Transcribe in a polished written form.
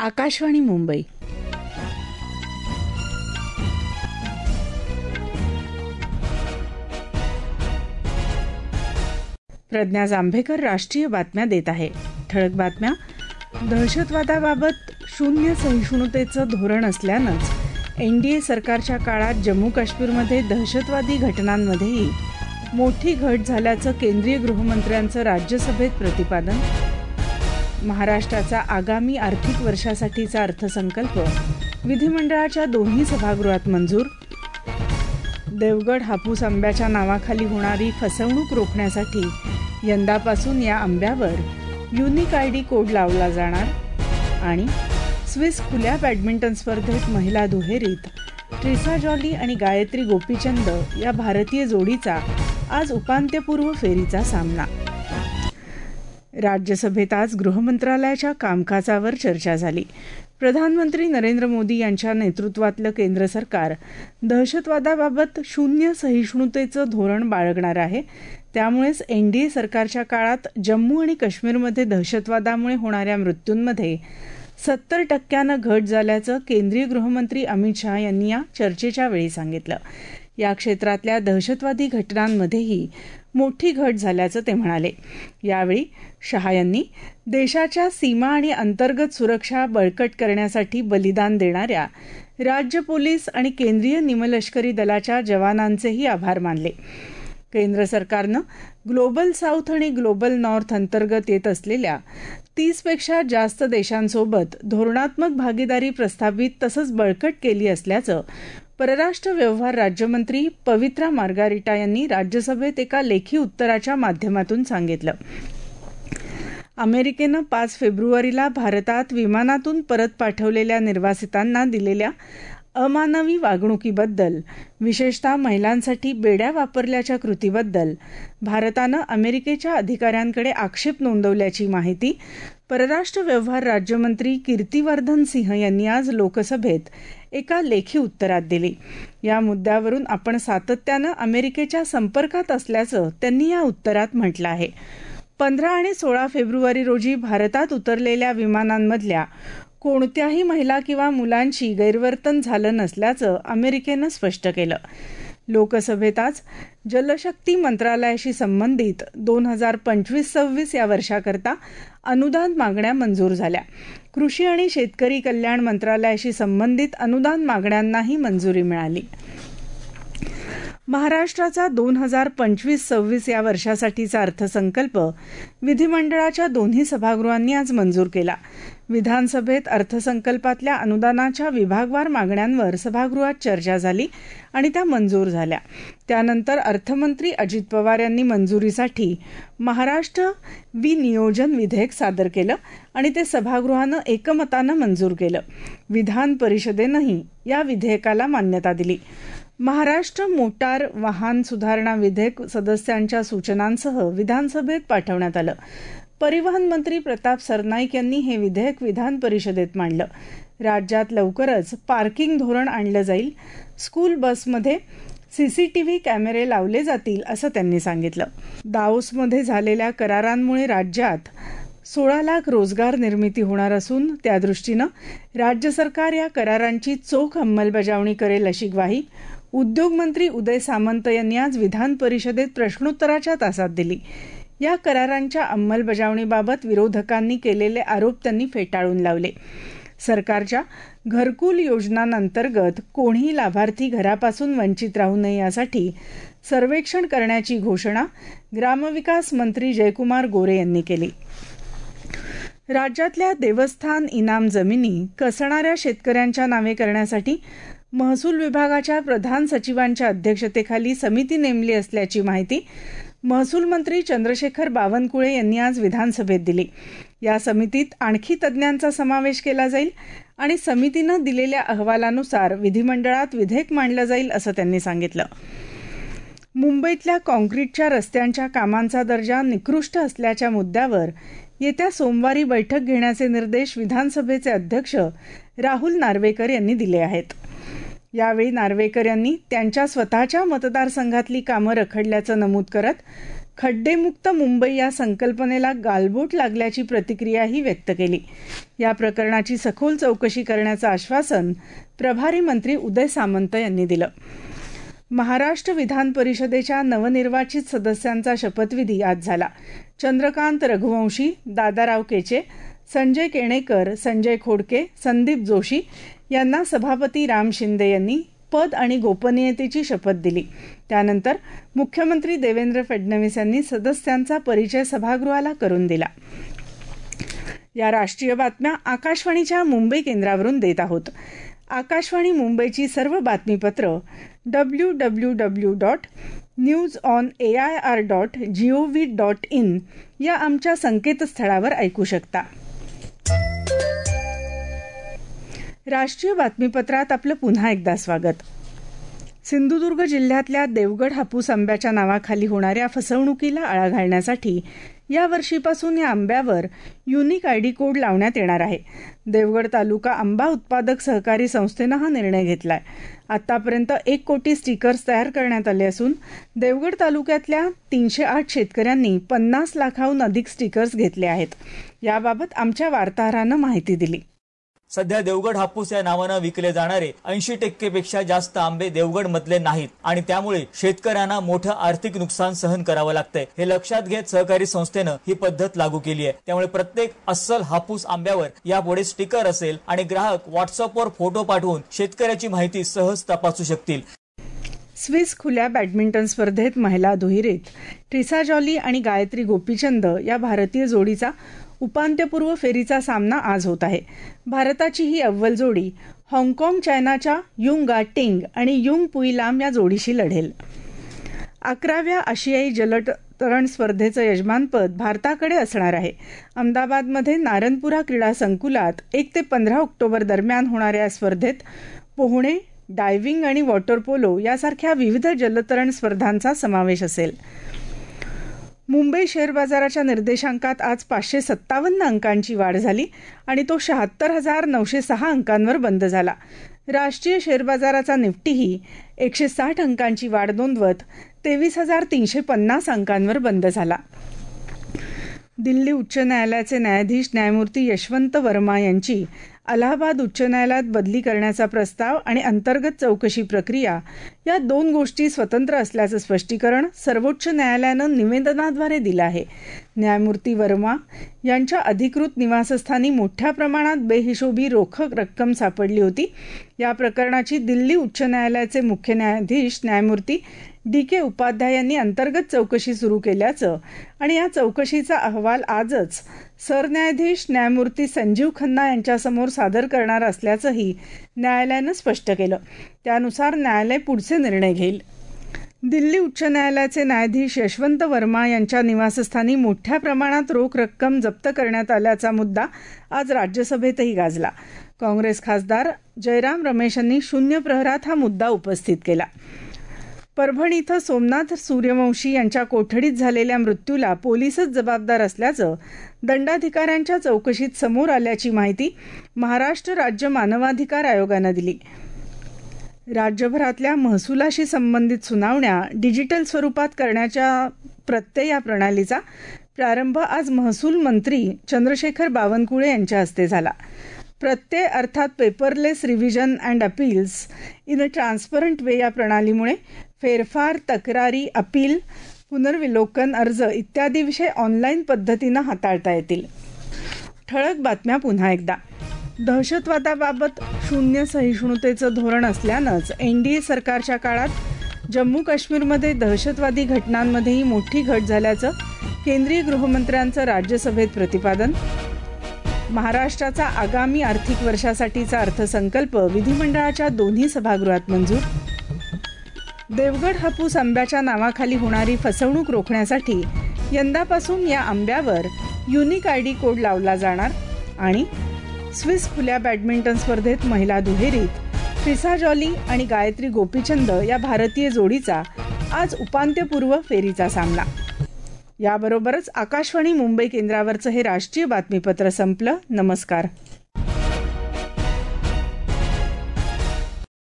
आकाशवाणी मुंबई. प्रज्ञा जांभेकर राष्ट्रीय बातम्या देत आहे. ठळक बातम्या. दहशतवादाबाबत शून्य सहिष्णुतेचं धोरण असल्यानंच एनडीए सरकारच्या काळात जम्मू काश्मीरमध्ये दहशतवादी घटनांमध्येही मोठी घट झाल्याचं केंद्रीय गृहमंत्र्यांचं राज्यसभेत प्रतिपादन. महाराष्ट्राचा आगामी आर्थिक वर्षासाठीचा अर्थसंकल्प विधिमंडळाच्या दोन्ही सभागृहात मंजूर. देवगड हापूस आंब्याच्या नावाखाली होणारी फसवणूक रोखण्यासाठी यंदापासून या आंब्यावर युनिक आयडी कोड लावला जाणार. आणि स्विस खुल्या बॅडमिंटन स्पर्धेत महिला दुहेरीत ट्रिसा जॉली आणि गायत्री गोपीचंद या भारतीय जोडीचा आज उपांत्यपूर्व फेरीचा सामना. राज्यसभेत आज गृहमंत्रालयाच्या कामकाजावर चर्चा झाली. प्रधानमंत्री नरेंद्र मोदी यांच्या नेतृत्वातलं केंद्र सरकार दहशतवादाबाबत शून्य सहिष्णुतेचं धोरण बाळगणार आहे. त्यामुळेच एनडीए सरकारच्या काळात जम्मू आणि काश्मीरमध्ये दहशतवादामुळे होणाऱ्या मृत्यूंमध्ये 70% घट झाल्याचं केंद्रीय गृहमंत्री अमित शहा यांनी या चर्चेच्या वेळी सांगितलं. या क्षेत्रातल्या दहशतवादी घटनांमध्येही मोठी घट झाल्याचं ते म्हणाले. यावेळी शहा यांनी देशाच्या सीमा आणि अंतर्गत सुरक्षा बळकट करण्यासाठी बलिदान देणाऱ्या राज्य पोलीस आणि केंद्रीय निमलष्करी दलाच्या जवानांचेही आभार मानले. केंद्र सरकारनं ग्लोबल साऊथ आणि ग्लोबल नॉर्थ अंतर्गत येत असलेल्या 30पेक्षा जास्त देशांसोबत धोरणात्मक भागीदारी प्रस्थापित तसंच बळकट केली असल्याचं परराष्ट्र व्यवहार राज्यमंत्री पवित्रा मार्गारिटा यांनी राज्यसभेत एका लेखी उत्तराच्या माध्यमातून सांगितलं. अमेरिकेनं 5 फेब्रुवारीला भारतात विमानातून परत पाठवलेल्या निर्वासितांना दिलेल्या अमानवी वागणुकीबद्दल, विशेषतः महिलांसाठी बेड्या वापरल्याच्या कृतीबद्दल भारतानं अमेरिकेच्या अधिकाऱ्यांकडे आक्षेप नोंदवल्याची माहिती परराष्ट्र व्यवहार राज्यमंत्री कीर्तिवर्धन सिंह यांनी आज लोकसभेत एका लेखी उत्तरात दिली. या मुद्द्यावरून आपण सातत्यानं अमेरिकेच्या संपर्कात असल्याचं त्यांनी या उत्तरात म्हटलं आहे. 15 आणि 16 फेब्रुवारी रोजी भारतात उतरलेल्या विमानांमधल्या कोणत्याही महिला किंवा मुलांशी गैरवर्तन झालं नसल्याचं अमेरिकेनं स्पष्ट केलं. लोकसभेत आज जलशक्ती मंत्रालयाशी संबंधित 2025-26 या वर्षाकरता अनुदान मागण्या मंजूर झाल्या. कृषी आणि शेतकरी कल्याण मंत्रालयाशी संबंधित अनुदान मागण्यांनाही मंजुरी मिळाली. महाराष्ट्राचा 2025-26 या वर्षासाठीचा अर्थसंकल्प विधिमंडळाच्या दोन्ही सभागृहांनी आज मंजूर केला. विधानसभेत अर्थसंकल्पातल्या अनुदानाच्या विभागवार मागण्यांवर सभागृहात चर्चा झाली आणि त्या मंजूर झाल्या. त्यानंतर अर्थमंत्री अजित पवार यांनी मंजुरीसाठी महाराष्ट्र विनियोजन विधेयक सादर केलं आणि ते सभागृहानं एकमतानं मंजूर केलं. विधान परिषदेनंही या विधेयकाला मान्यता दिली. महाराष्ट्र मोटार वाहन सुधारणा विधेयक सदस्यांच्या सूचनांसह विधानसभेत पाठवण्यात आलं. परिवहन मंत्री प्रताप सरनाईक यांनी हे विधेयक विधान परिषदेत मांडलं. राज्यात लवकरच पार्किंग धोरण आणलं जाईल. स्कूल बसमध्ये सीसीटीव्ही कॅमेरे लावले जातील असं त्यांनी सांगितलं. दाओसमध्ये झालेल्या करारांमुळे राज्यात 16 लाख रोजगार निर्मिती होणार असून त्यादृष्टीनं राज्य सरकार या करारांची चोख अंमलबजावणी करेल अशी ग्वाही उद्योगमंत्री उदय सामंत यांनी आज विधान परिषदेत प्रश्नोत्तराच्या तासात दिली. या करारांच्या अंमलबजावणीबाबत विरोधकांनी केलेले आरोप त्यांनी फेटाळून लावले. सरकारच्या घरकुल योजनांअंतर्गत कोणीही लाभार्थी घरापासून वंचित राहू नये यासाठी सर्वेक्षण करण्याची घोषणा ग्रामविकास मंत्री जयकुमार गोरे यांनी केली. राज्यातल्या देवस्थान इनाम जमिनी कसणाऱ्या शेतकऱ्यांच्या नावे करण्यासाठी महसूल विभागाच्या प्रधान सचिवांच्या अध्यक्षतेखाली समिती नेमली असल्याची माहिती महसूल मंत्री चंद्रशेखर बावनकुळे यांनी आज विधानसभेत दिली. या समितीत आणखी तज्ज्ञांचा समावेश केला जाईल आणि समितीनं दिलेल्या अहवालानुसार विधिमंडळात विधेयक मांडलं जाईल असं त्यांनी सांगितलं. मुंबईतल्या काँक्रीटच्या रस्त्यांच्या कामांचा दर्जा निकृष्ट असल्याच्या मुद्द्यावर येत्या सोमवारी बैठक घेण्याचे निर्देश विधानसभेचे अध्यक्ष राहुल नार्वेकर यांनी दिले आहेत. यावेळी नार्वेकर यांनी त्यांच्या स्वतःच्या मतदारसंघातली कामं रखडल्याचं नमूद करत खड्डेमुक्त मुंबई या संकल्पनेला गालबोट लागल्याची प्रतिक्रियाही व्यक्त केली. या प्रकरणाची सखोल चौकशी करण्याचं आश्वासन प्रभारी मंत्री उदय सामंत यांनी दिलं. महाराष्ट्र विधान परिषदेच्या नवनिर्वाचित सदस्यांचा शपथविधी आज झाला. चंद्रकांत रघुवंशी, दादाराव केचे, संजय केणेकर, संजय खोडके, संदीप जोशी यांना सभापती राम शिंदे यांनी पद आणि गोपनीयतेची शपथ दिली. त्यानंतर मुख्यमंत्री देवेंद्र फडणवीस यांनी सदस्यांचा परिचय सभागृहाला करून दिला. या राष्ट्रीय बातम्या आकाशवाणीच्या मुंबई केंद्रावरून देत आहोत. आकाशवाणी मुंबईची सर्व बातमीपत्र www.newsonair.gov.in या आमच्या संकेतस्थळावर ऐकू शकता. राष्ट्रीय बातमीपत्रात आपलं पुन्हा एकदा स्वागत. सिंधुदुर्ग जिल्ह्यातल्या देवगड हापूस आंब्याच्या नावाखाली होणाऱ्या फसवणुकीला आळा घालण्यासाठी या वर्षीपासून या आंब्यावर युनिक आयडी कोड लावण्यात येणार आहे. देवगड तालुका आंबा उत्पादक सहकारी संस्थेनं हा निर्णय घेतलाय. आतापर्यंत 1 कोटी स्टिकर्स तयार करण्यात आले असून देवगड तालुक्यातल्या 308 शेतकऱ्यांनी 50 लाखाहून अधिक स्टिकर्स घेतले आहेत. याबाबत आमच्या वार्ताहरानं माहिती दिली. सध्या देवगड हापूस या नावानं विकले जाणारे 80% पेक्षा जास्त आंबे देवगड मधले नाहीत आणि त्यामुळे शेतकऱ्यांना मोठं आर्थिक नुकसान सहन करावं लागतंय. हे लक्षात घेत सहकारी संस्थेनं ही पद्धत लागू केली आहे. त्यामुळे प्रत्येक अस्सल हापूस आंब्यावर यापुढे स्टिकर असेल आणि ग्राहक व्हॉट्सअपवर फोटो पाठवून शेतकऱ्याची माहिती सहज तपासू शकतील. स्विस खुल्या बॅडमिंटन स्पर्धेत महिला दुहेरीत ट्रिसा जॉली आणि गायत्री गोपीचंद या भारतीय जोडीचा उपांत्यपूर्व फेरीचा सामना आज होत आहे. भारताची ही अव्वल जोडी हाँगकाँग चायनाच्या युंग गा टिंग आणि युंग पुई लाम या जोडीशी लढेल. 11व्या आशियाई जलतरण स्पर्धेचं यजमानपद भारताकडे असणार आहे. अहमदाबादमध्ये नारनपुरा क्रीडा संकुलात 1 ते 15 ऑक्टोबर दरम्यान होणाऱ्या या स्पर्धेत पोहणे, डायव्हिंग आणि वॉटर पोलो यासारख्या विविध जलतरण स्पर्धांचा समावेश असेल. मुंबई शेअर बाजाराच्या निर्देशांकात आज 557 अंकांची वाढ झाली आणि तो 76,906 अंकांवर बंद झाला. राष्ट्रीय शेअर बाजाराचा निफ्टीही 160 अंकांची वाढ नोंदवत 23,350 अंकांवर बंद झाला. दिल्ली उच्च न्यायालयाचे न्यायाधीश न्यायमूर्ती यशवंत वर्मा यांची अलाहाबाद उच्च न्यायालयात बदली करण्याचा प्रस्ताव आणि अंतर्गत चौकशी प्रक्रिया या 2 गोष्टी स्वतंत्र असल्याचं स्पष्टीकरण सर्वोच्च न्यायालयानं निवेदनाद्वारे दिलं आहे. न्यायमूर्ती वर्मा यांच्या अधिकृत निवासस्थानी मोठ्या प्रमाणात बेहिशोबी रोख रक्कम सापडली होती. या प्रकरणाची दिल्ली उच्च न्यायालयाचे मुख्य न्यायाधीश न्यायमूर्ती DK उपाध्याय यांनी अंतर्गत चौकशी सुरू केल्याचं आणि या चौकशीचा अहवाल आजच सरन्यायाधीश न्यायमूर्ती संजीव खन्ना यांच्यासमोर सादर करणार असल्याचंही न्यायालयानं स्पष्ट केलं. त्यानुसार न्यायालय पुढचे निर्णय घेईल. दिल्ली उच्च न्यायालयाचे न्यायाधीश यशवंत वर्मा यांच्या निवासस्थानी मोठ्या प्रमाणात रोख रक्कम जप्त करण्यात आल्याचा मुद्दा आज राज्यसभेतही गाजला. काँग्रेस खासदार जयराम रमेश यांनी शून्य प्रहरात हा मुद्दा उपस्थित केला. परभणी इथं सोमनाथ सूर्यवंशी यांच्या कोठडीत झालेल्या मृत्यूला पोलीसच जबाबदार असल्याचं दंडाधिकाऱ्यांच्या चौकशीत समोर आल्याची माहिती महाराष्ट्र राज्य मानवाधिकार आयोगानं दिली. राज्यभरातल्या महसुलाशी संबंधित सुनावण्या डिजिटल स्वरूपात करण्याच्या प्रत्यय या प्रणालीचा प्रारंभ आज महसूल मंत्री चंद्रशेखर बावनकुळे यांच्या हस्ते झाला. प्रत्यय अर्थात paperless revision and appeals in a transparent way या प्रणालीमुळे फेरफार, तक्रारी, अपील, पुनर्विलोकन अर्ज इत्यादी विषय ऑनलाईन पद्धतीनं हाताळता येतील. ठळक बातम्या पुन्हा एकदा. दहशतवादाबाबत शून्य सहिष्णुतेचं धोरण असल्यानंच NDA सरकारच्या काळात जम्मू काश्मीरमध्ये दहशतवादी घटनांमध्येही मोठी घट झाल्याचं केंद्रीय गृहमंत्र्यांचं राज्यसभेत प्रतिपादन. महाराष्ट्राचा आगामी आर्थिक वर्षासाठीचा अर्थसंकल्प विधिमंडळाच्या दोन्ही सभागृहात मंजूर. देवगड हापूस आंब्याच्या नावाखाली होणारी फसवणूक रोखण्यासाठी यंदापासून या आंब्यावर युनिक आयडी कोड लावला जाणार. आणि स्विस खुल्या बॅडमिंटन स्पर्धेत महिला दुहेरीत ट्रिसा जॉली आणि गायत्री गोपीचंद या भारतीय जोडीचा आज उपांत्यपूर्व फेरीचा सामना. याबरोबरच आकाशवाणी मुंबई केंद्रावरचं हे राष्ट्रीय बातमीपत्र संपलं. नमस्कार.